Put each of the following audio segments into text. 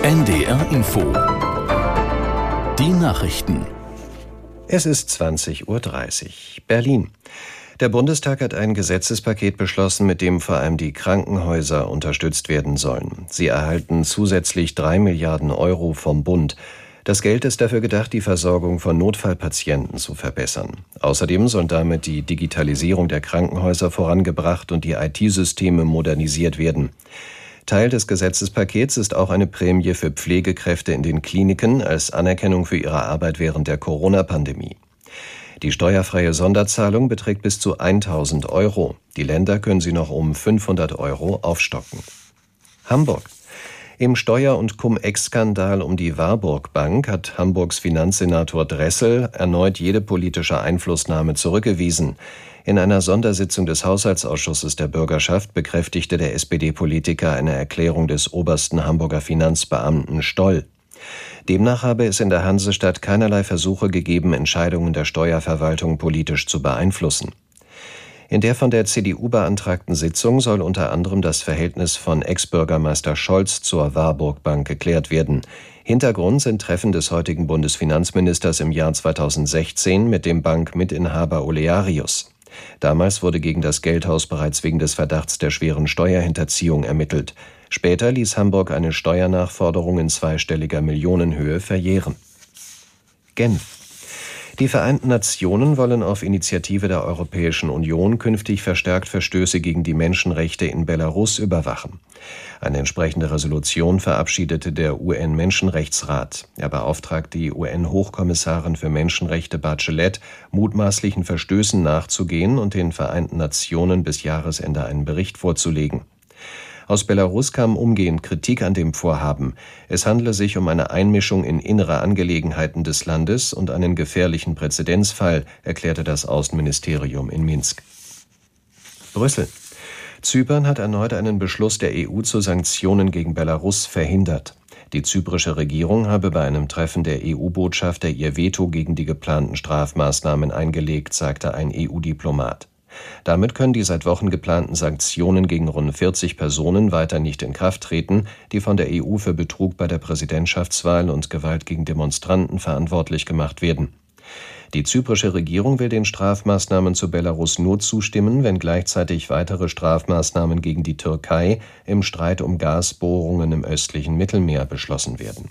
NDR Info. Die Nachrichten. Es ist 20:30 Uhr. Berlin. Der Bundestag hat ein Gesetzespaket beschlossen, mit dem vor allem die Krankenhäuser unterstützt werden sollen. Sie erhalten zusätzlich 3 Milliarden Euro vom Bund. Das Geld ist dafür gedacht, die Versorgung von Notfallpatienten zu verbessern. Außerdem soll damit die Digitalisierung der Krankenhäuser vorangebracht und die IT-Systeme modernisiert werden. Teil des Gesetzespakets ist auch eine Prämie für Pflegekräfte in den Kliniken als Anerkennung für ihre Arbeit während der Corona-Pandemie. Die steuerfreie Sonderzahlung beträgt bis zu 1.000 Euro. Die Länder können sie noch um 500 Euro aufstocken. Hamburg. Im Steuer- und Cum-Ex-Skandal um die Warburg Bank hat Hamburgs Finanzsenator Dressel erneut jede politische Einflussnahme zurückgewiesen. In einer Sondersitzung des Haushaltsausschusses der Bürgerschaft bekräftigte der SPD-Politiker eine Erklärung des obersten Hamburger Finanzbeamten Stoll. Demnach habe es in der Hansestadt keinerlei Versuche gegeben, Entscheidungen der Steuerverwaltung politisch zu beeinflussen. In der von der CDU beantragten Sitzung soll unter anderem das Verhältnis von Ex-Bürgermeister Scholz zur Warburg Bank geklärt werden. Hintergrund sind Treffen des heutigen Bundesfinanzministers im Jahr 2016 mit dem Bankmitinhaber Olearius. Damals wurde gegen das Geldhaus bereits wegen des Verdachts der schweren Steuerhinterziehung ermittelt. Später ließ Hamburg eine Steuernachforderung in zweistelliger Millionenhöhe verjähren. Genf. Die Vereinten Nationen wollen auf Initiative der Europäischen Union künftig verstärkt Verstöße gegen die Menschenrechte in Belarus überwachen. Eine entsprechende Resolution verabschiedete der UN-Menschenrechtsrat. Er beauftragt die UN-Hochkommissarin für Menschenrechte Bachelet, mutmaßlichen Verstößen nachzugehen und den Vereinten Nationen bis Jahresende einen Bericht vorzulegen. Aus Belarus kam umgehend Kritik an dem Vorhaben. Es handle sich um eine Einmischung in innere Angelegenheiten des Landes und einen gefährlichen Präzedenzfall, erklärte das Außenministerium in Minsk. Brüssel. Zypern hat erneut einen Beschluss der EU zu Sanktionen gegen Belarus verhindert. Die zyprische Regierung habe bei einem Treffen der EU-Botschafter ihr Veto gegen die geplanten Strafmaßnahmen eingelegt, sagte ein EU-Diplomat. Damit können die seit Wochen geplanten Sanktionen gegen rund 40 Personen weiter nicht in Kraft treten, die von der EU für Betrug bei der Präsidentschaftswahl und Gewalt gegen Demonstranten verantwortlich gemacht werden. Die zyprische Regierung will den Strafmaßnahmen zu Belarus nur zustimmen, wenn gleichzeitig weitere Strafmaßnahmen gegen die Türkei im Streit um Gasbohrungen im östlichen Mittelmeer beschlossen werden.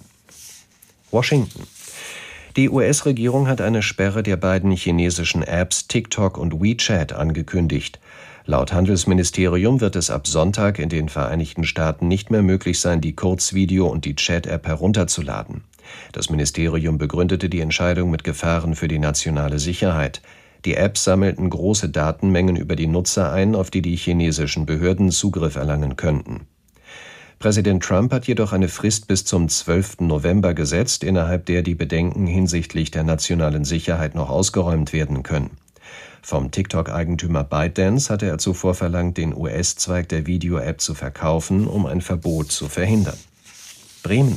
Washington. Die US-Regierung hat eine Sperre der beiden chinesischen Apps TikTok und WeChat angekündigt. Laut Handelsministerium wird es ab Sonntag in den Vereinigten Staaten nicht mehr möglich sein, die Kurzvideo- und die Chat-App herunterzuladen. Das Ministerium begründete die Entscheidung mit Gefahren für die nationale Sicherheit. Die Apps sammelten große Datenmengen über die Nutzer ein, auf die die chinesischen Behörden Zugriff erlangen könnten. Präsident Trump hat jedoch eine Frist bis zum 12. November gesetzt, innerhalb der die Bedenken hinsichtlich der nationalen Sicherheit noch ausgeräumt werden können. Vom TikTok-Eigentümer ByteDance hatte er zuvor verlangt, den US-Zweig der Video-App zu verkaufen, um ein Verbot zu verhindern. Bremen.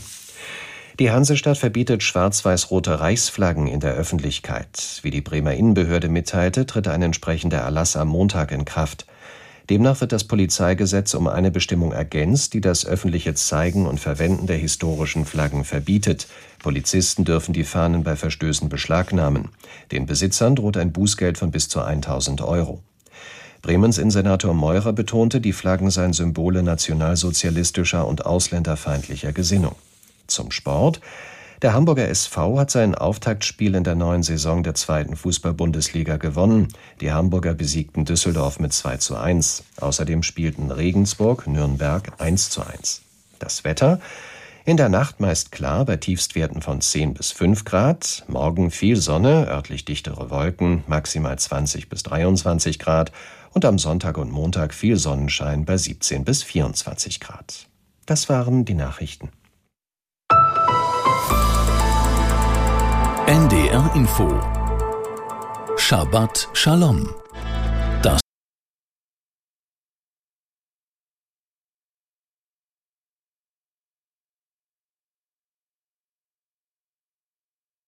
Die Hansestadt verbietet schwarz-weiß-rote Reichsflaggen in der Öffentlichkeit. Wie die Bremer Innenbehörde mitteilte, tritt ein entsprechender Erlass am Montag in Kraft. Demnach wird das Polizeigesetz um eine Bestimmung ergänzt, die das öffentliche Zeigen und Verwenden der historischen Flaggen verbietet. Polizisten dürfen die Fahnen bei Verstößen beschlagnahmen. Den Besitzern droht ein Bußgeld von bis zu 1.000 Euro. Bremens Innensenator Meurer betonte, die Flaggen seien Symbole nationalsozialistischer und ausländerfeindlicher Gesinnung. Zum Sport. Der Hamburger SV hat sein Auftaktspiel in der neuen Saison der 2. Fußball-Bundesliga gewonnen. Die Hamburger besiegten Düsseldorf mit 2:1. Außerdem spielten Regensburg, Nürnberg 1:1. Das Wetter? In der Nacht meist klar bei Tiefstwerten von 10 bis 5 Grad. Morgen viel Sonne, örtlich dichtere Wolken, maximal 20 bis 23 Grad. Und am Sonntag und Montag viel Sonnenschein bei 17 bis 24 Grad. Das waren die Nachrichten. NDR Info. Shabbat Shalom.